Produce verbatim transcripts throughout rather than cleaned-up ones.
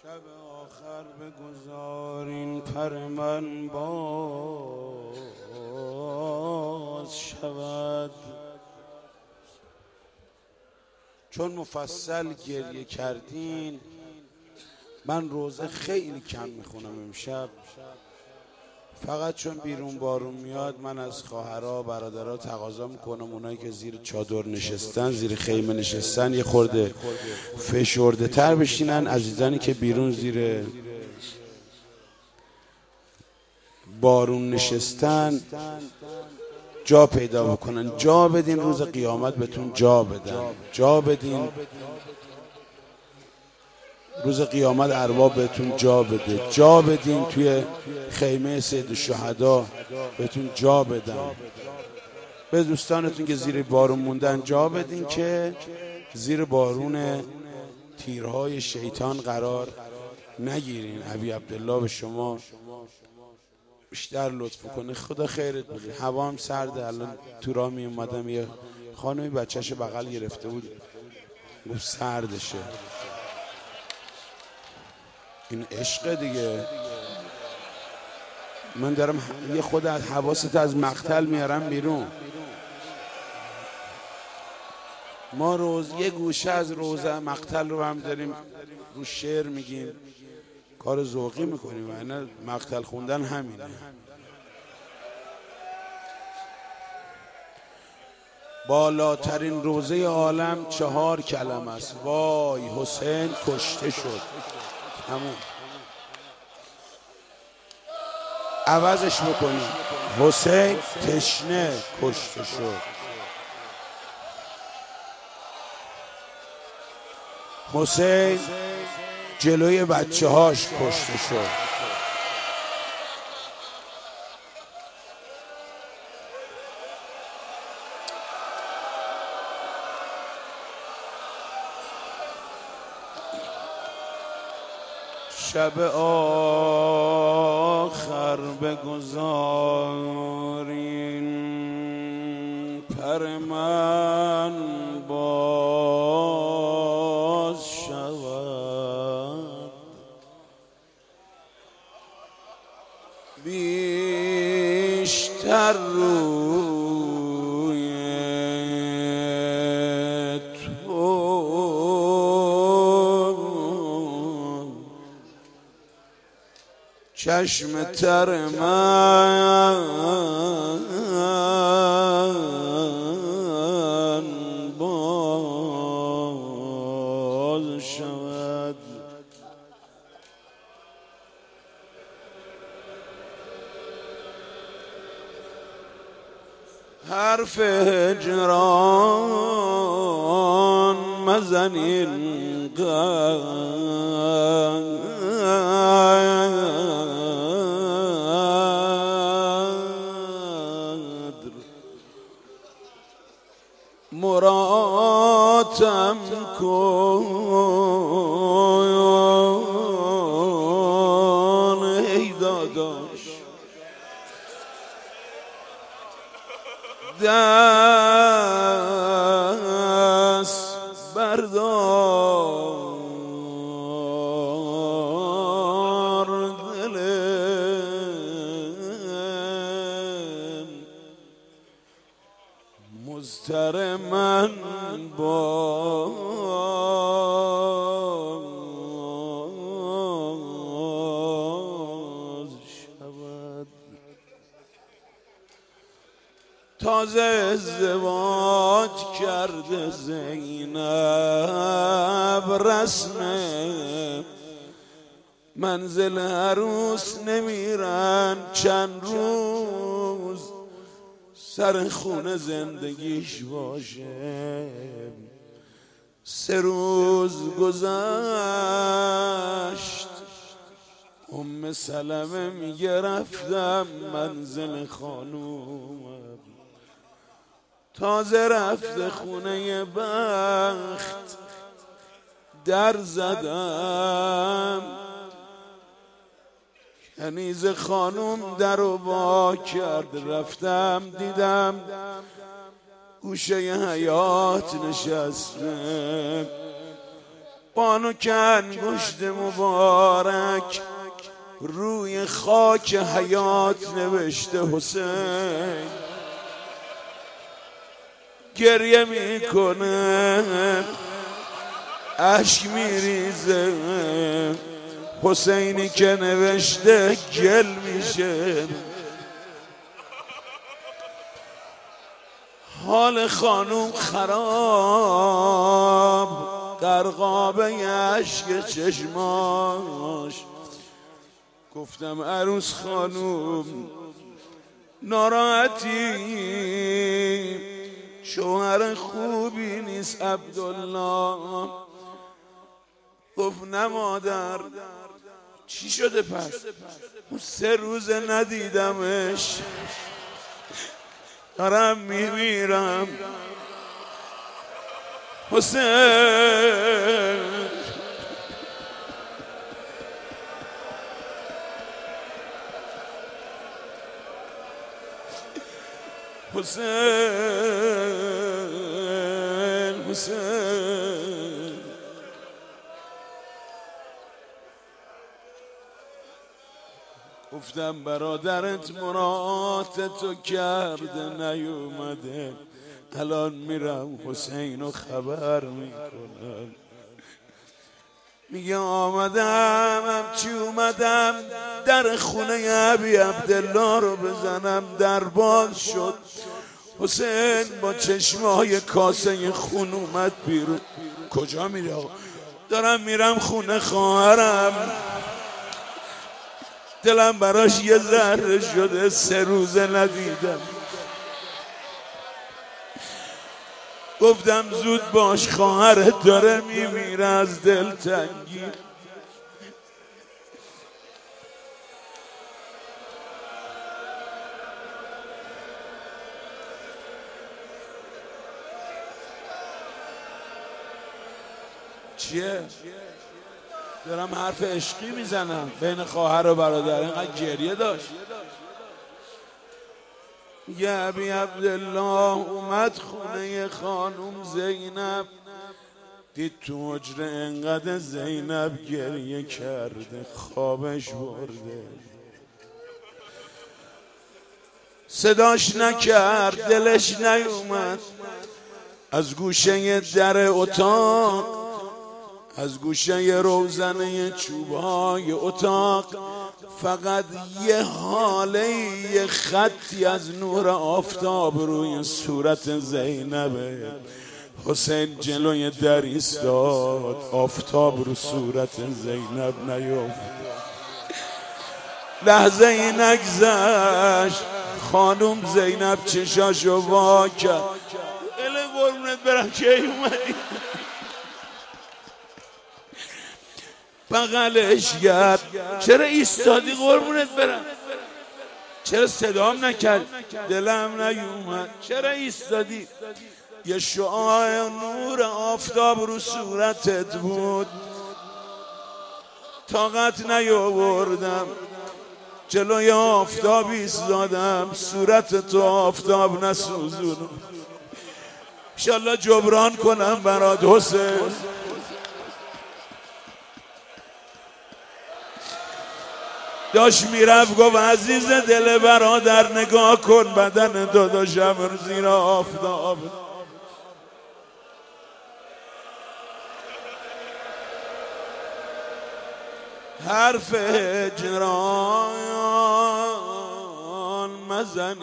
شب آخر بگذارین پر من باز شود، چون مفصل گریه کردین. من روزه خیلی کم میخونم امشب، فقط چون بیرون بارون میاد من از خواهرها برادرها تقاضا میکنم اونایی که زیر چادر نشستن، زیر خیمه نشستن، یه خورده فشرده تر بشینن. عزیزانی که بیرون زیر بارون نشستن جا پیدا بکنن، جا بدین روز قیامت بهتون جا بدن، جا بدین روز قیامت ارواح بهتون جا بده، جا بدین توی خیمه سید الشهدا بهتون جا بدن. به دوستانتون که زیر بارون موندن جا بدین که زیر بارون تیرهای شیطان قرار نگیرین. ابی عبدالله به شما بیشتر لطف کنه، خدا خیرت بده. هوا هم سرده، الان تو راه می اومدم یه خانمی بچه‌ش بغل گرفته بود گفت سردشه. این عشق دیگه. من دارم یه خود از حواست از مقتل میارم بیرون. ما روز یه گوشه از روزه مقتل رو هم داریم رو شعر میگیم، کار ذوقی میکنیم و اینا مقتل خوندن همینه. بالاترین روزه عالم چهار کلمه است: وای حسین کشته شد. همون عوضش بکنیم: حسین تشنه کشته شد، حسین جلوی بچه هاش کشته شد. شب آخر بگذارین پر من باز شود، بیشتر روی تو چشم تر من باز شود. حرف هجران مزنین قدر، مراتم کن ای داداش، دست بردار دل مضطر من باز شود. تازه ازدواج کرده زینب، رسم منزل عروس نمیرن چند روز، سر خونه زندگیش باشه. سه روز گذشت، ام سلمه میگه رفتم منزل خانومم، تازه رفته خونه بخت در زدم، کنیز خانوم در رو وا کرد، رفتم دیدم گوشه حیات نشسته، بانو که انگشت مبارک روی خاک حیات نوشته حسین، گریه میکنه اشک میریزه، حسینی که نوشته گل میشه. حال خانوم خراب، غرقابه اشک چشماش. گفتم عروس خانوم ناراحتی، شوهر خوبی نیست عبدالله. گفت نه مادر. چی شده پس؟ اون سه روزه ندیدمش، دارم میمیرم. حسین حسین حسین گفتم برادرت مراد تو کرده نیومده، الان میرم حسینو خبر میکنم. میگه آمدم چی اومدم در خونه ابی عبدالله رو بزنم، در باز شد. حسین با چشمای کاسه خون اومد بیرون. کجا میره آقا؟ دارم میرم خونه خواهرم، دلم براش یه ذره شده، سه روزه ندیدم. گفتم زود باش، خواهرت داره میمیره از دلتنگی. چیه؟ دارم حرف عشقی میزنم بین خواهر و برادر. اینقدر گریه داشت. یه ابی عبدالله اومد خونه خانوم زینب، دید تو حجره انقدر زینب گریه کرده، خوابش برده. صداش نکرد، دلش نیومد. از گوشه در اتاق، از گوشه روزنه چوبای اتاق، فقط یه حاله، یه خطی از نور آفتاب روی صورت زینبه. حسین جلوی در ایستاد، آفتاب رو صورت زینب نیفت. لحظه ای نگذشت، خانوم زینب چشاشو وا کرد. اله قربونت برم که اومدی. بغلش کرد. چرا ایستادی قربونت برم؟ چرا صدام نکرد؟ دلم نیومد. چرا ایستادی؟ یه شعاع نور آفتاب رو صورتت بود، طاقت نیاوردم، جلوی آفتاب ایستادم، صورت تو آفتاب نسوزونم. انشالله جبران کنم برات حسین. داشت میرفت گفت عزیز دل برادر نگاه کن بدن داداشم زیر آفتاب. حرف جران مزن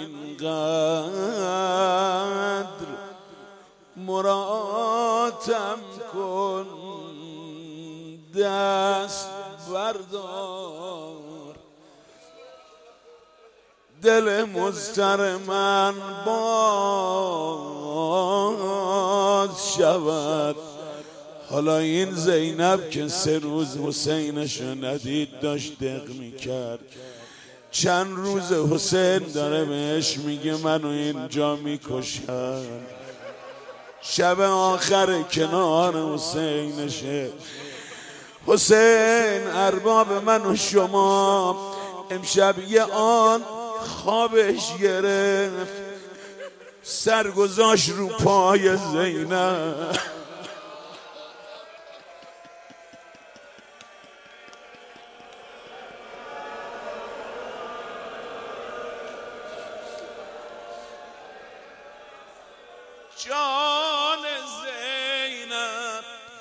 اینقدر، مراتم کن دست بردار. دل مضطر من باز شود. حالا این زینب که سه روز حسینشو ندید داشت دق میکرد. چند روز حسین داره بهش میگه منو اینجا میکشن. شب آخر کنار حسینشه. حسین ارباب من و شما امشب یه آن خوابش گرفت، سرگذاشت رو پای زینب. جان زینب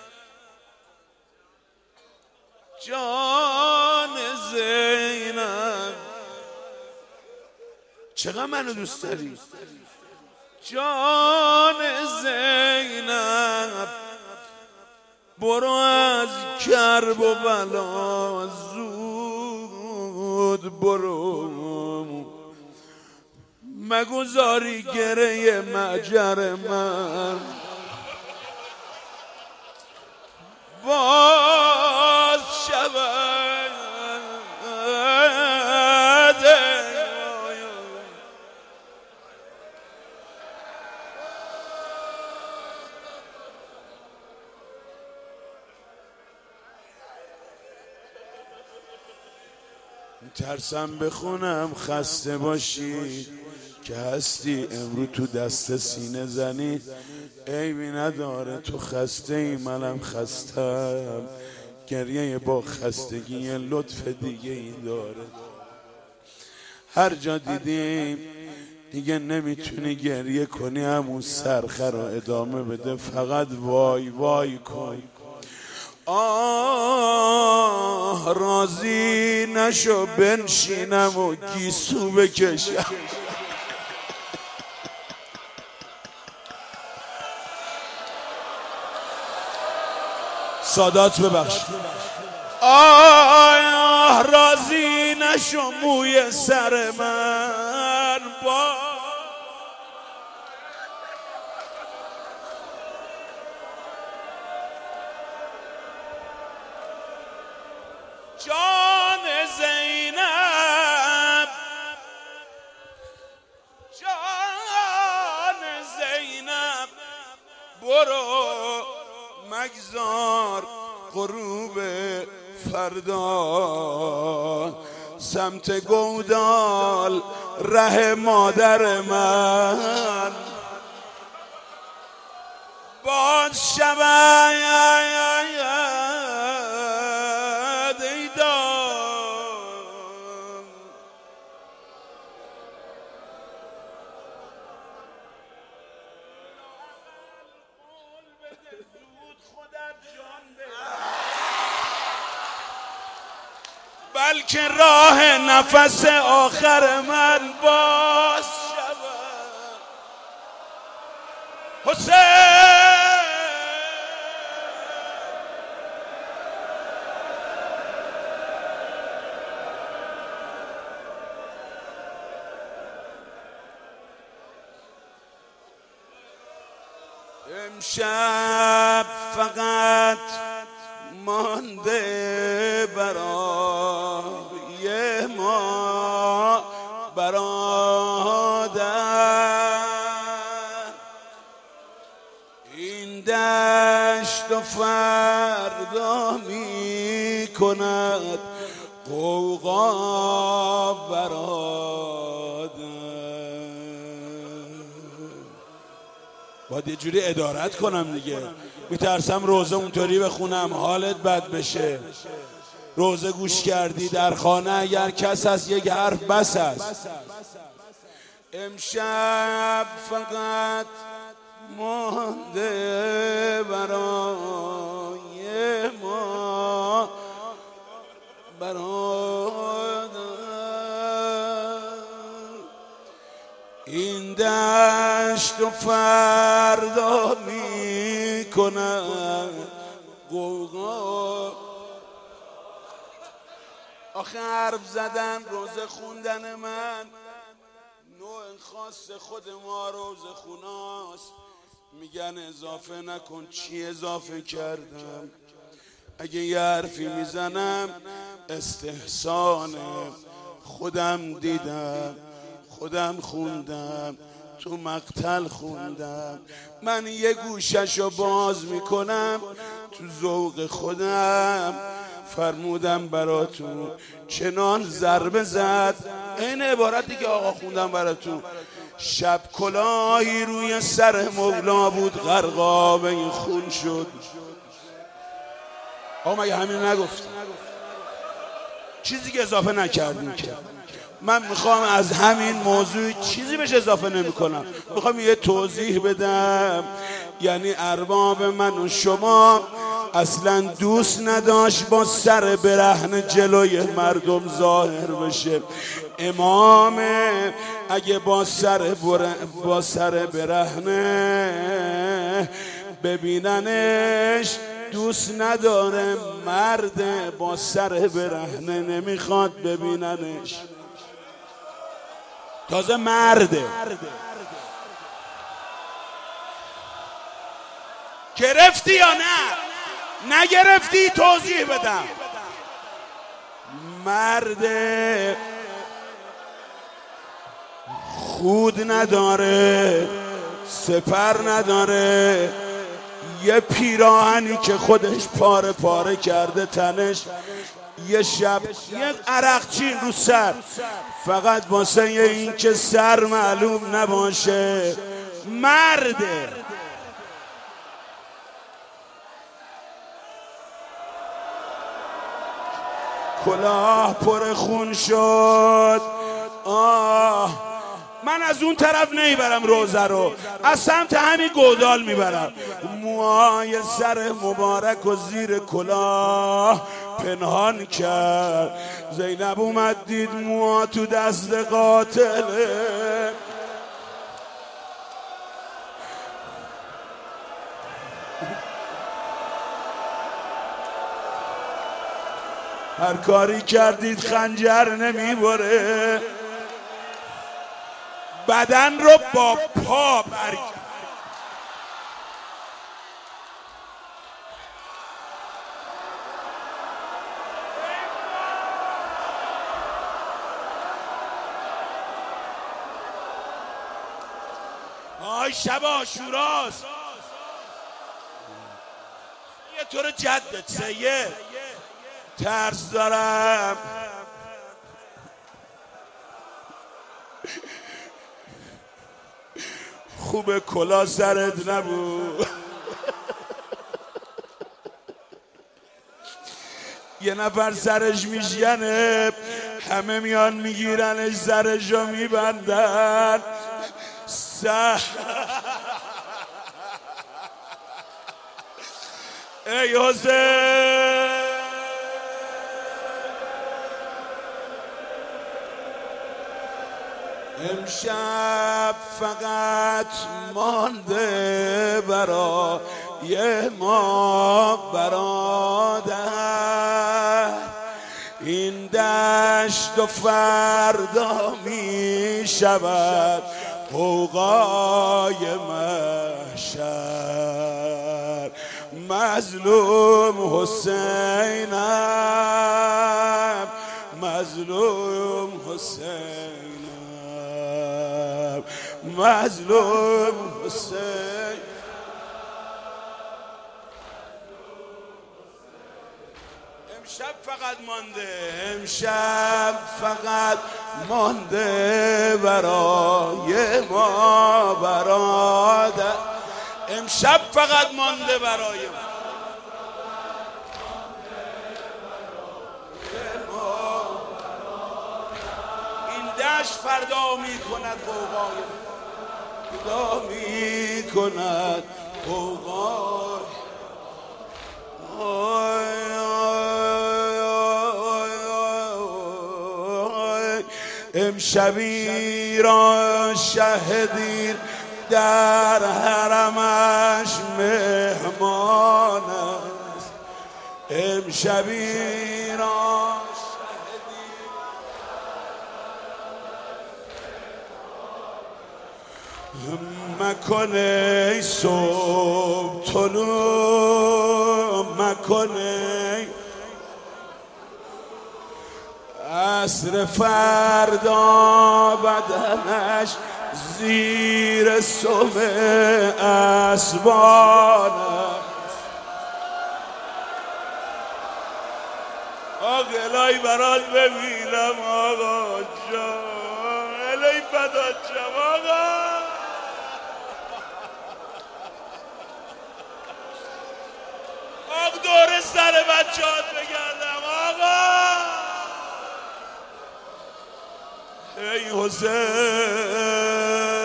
جان زینب چقدر منو دوست داری جان زینب برو از کرب و بلا زود برو مگذاری گره مجر من باز شود ترسم بخونم خسته باشی که هستی امرو تو دست سینه زنی عیبی نداره تو خسته ای منم خستم گریه با خستگی لطف دیگه ای داره هر جا دیدیم دیگه نمیتونی گریه کنی همون سرخه رو ادامه بده فقط وای وای کن آه راضی نشو بنشینم و گیسو بکشم سادات ببخش آه راضی نشو موی سر من با جان زینب جان زینب برو مگذار غروب فردا سمت گودال ره مادر من باز شود بلکه راه نفس آخر من باز شود حسین امشب فقط مانده برای ما برادر این دشت و فردا می کند غوغا برادر باید یه جوری ادارت کنم دیگه میترسم روزه اونطوری بخونم حالت بد بشه روزه گوش کردی در خانه اگر کس هست یک حرف بس است امشب فقط مانده برای ما برادر این دشت و فردا می کند غوغا آخه حرف زدن روزه خوندن من نوع خاص خود ما روزه خوناست میگن اضافه نکن چی اضافه کردم اگه یه حرفی میزنم استحسانه خودم دیدم خودم خوندم تو مقتل خوندم من یه گوششو باز میکنم تو ذوق خودم فرمودم براتون چنان ضربه زد این عبارتی که آقا خوندم براتون شب کلاهی روی سر مولا بود غرقاب این خون شد آقا مگه همین نگفت چیزی که اضافه نکردیم که. من میخوام از همین موضوع چیزی بهش اضافه نمی کنم، میخوام یه توضیح بدم. یعنی ارباب من و شما اصلا دوست نداشت با سر برهنه جلوی مردم ظاهر بشه. امام اگه با سر بره با سر برهنه ببیننش دوست نداره، مرد با سر برهنه نمیخواد ببیننش. تازه مرده. گرفتی یا نه؟ نگرفتی توضیح بدم. مرده خود نداره، سپر نداره، یه پیراهنی که خودش پاره پاره کرده تنش، یه شب یه عرقچین رو سر، فقط واسه این که سر معلوم نباشه. مرده. کلاه پر خون شد. آه من از اون طرف نمیبرم روزه رو، از سمت همین گودال میبرم. موهای سر مبارک و زیر کلاه پنهان کرد. زینب اومد دید موها تو دست قاتله. هر کاری کردید خنجر نمیبره. بدن رو با پا برگرد. آی شب عاشوراست، یه طور جدت سید ترس دارم. خوب کلا سرت نبود. یه نفر سرش میشکنه، همه میان میگیرنش سرش رو میبندن. سر ای حسین امشب فقط مانده برای ما برادر، این دشت و فردا می شود غوغای محشر. مظلوم حسینم، مظلوم حسینم، مظلوم حسین. امشب فقط مانده، امشب فقط مانده برای ما برادر. امشب فقط مانده برای ما. این دشت فردا می کند غوغای، فردا می کند غوغای. امشبی را شهدین در حرمش مهمان است. امشبی را شهدین مکنه صبح طلوع مکنه، عصر فردا بدنش زیر سم اسبان است. آقا الهی برات ببینم آقا جان، الهی فدات شم آقا. آقا دور سر بچه‌هات بگردم آقا. حسین.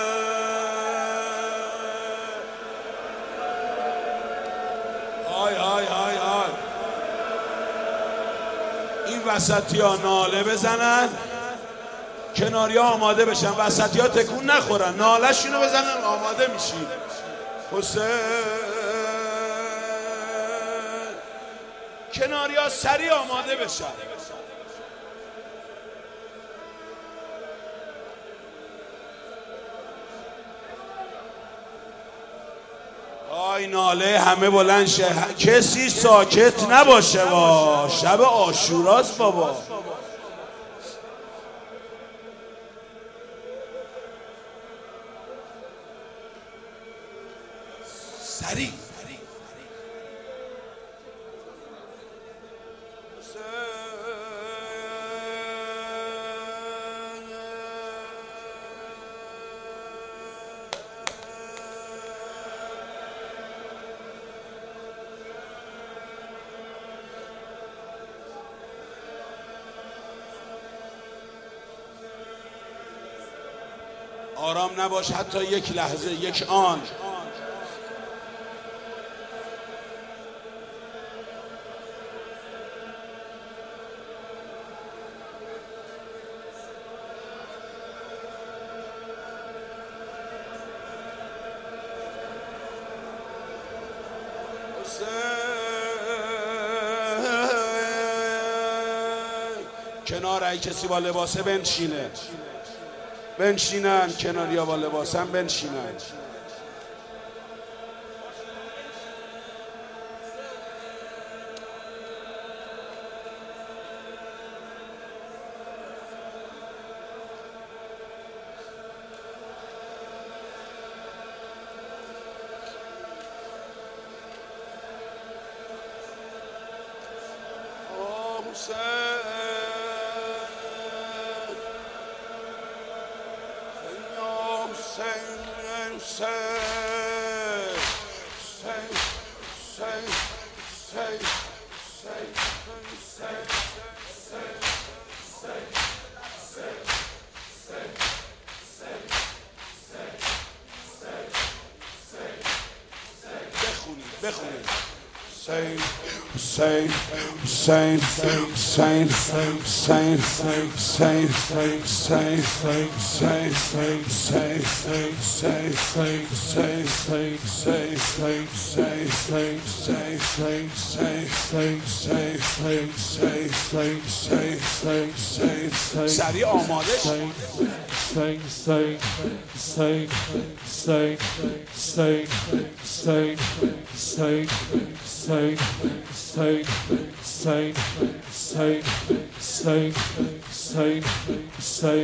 آی آی آی آی این وسطی ها ناله بزنن، کناری ها آماده بشن، وسطی ها تکون نخورن، ناله شونو بزنن، آماده میشید. حسین کناری ها سریع آماده بشن. آی ناله همه بلند شه، کسی ساکت نباشه، با شب عاشوراست بابا. سریع آرام نباش حتی یک لحظه، یک آن. کنار ای کسی با لباسه بنشینه، بنشینن، کناری ها با لباسم بنشینن. آه حسین Say, say, say, say, say, say, بخونید بخونید. Hussein, Hussein, Hussein, Hussein, Hussein, Hussein, Hussein, Hussein, Hussein, سریع آماده شد. Sing, sing, sing, sing, sing, sing, sing, sing, sing, sing, sing, sing, sing, sing, sing.